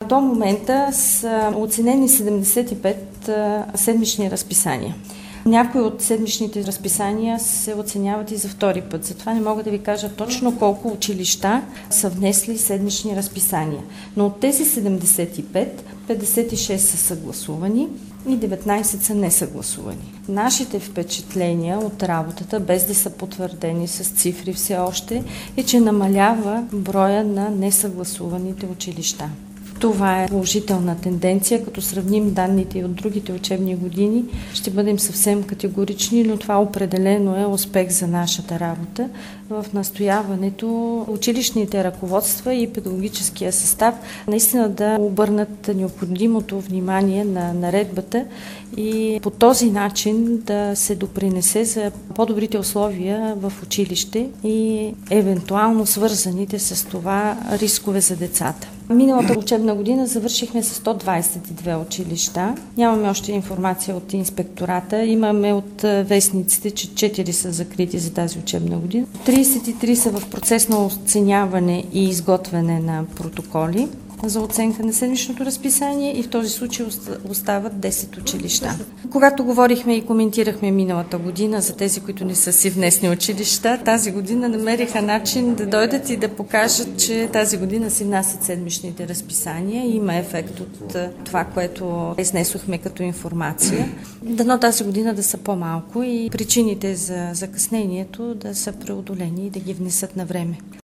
До момента са оценени 75 седмични разписания. Някои от седмичните разписания се оценяват и за втори път. Затова не мога да ви кажа точно колко училища са внесли седмични разписания. Но от тези 75, 56 са съгласувани и 19 са несъгласувани. Нашите впечатления от работата, без да са потвърдени с цифри все още, е, че намалява броя на несъгласуваните училища. Това е положителна тенденция, като сравним данните и от другите учебни години. Ще бъдем съвсем категорични, но това определено е успех за нашата работа в настояването училищните ръководства и педагогическия състав наистина да обърнат необходимото внимание на наредбата и по този начин да се допринесе за по-добрите условия в училище и евентуално свързаните с това рискове за децата. Миналата учебна година завършихме с 122 училища. Нямаме още информация от инспектората. Имаме от вестниците, че 4 са закрити за тази учебна година. 33 са в процес на оценяване и изготвяне на протоколи за оценка на седмичното разписание и в този случай остават 10 училища. Когато говорихме и коментирахме миналата година за тези, които не са си внесни училища, тази година намериха начин да дойдат и да покажат, че тази година си внасят седмичните разписания и има ефект от това, което изнесохме като информация. Дано тази година да са по-малко и причините за закъснението да са преодолени и да ги внесат на време.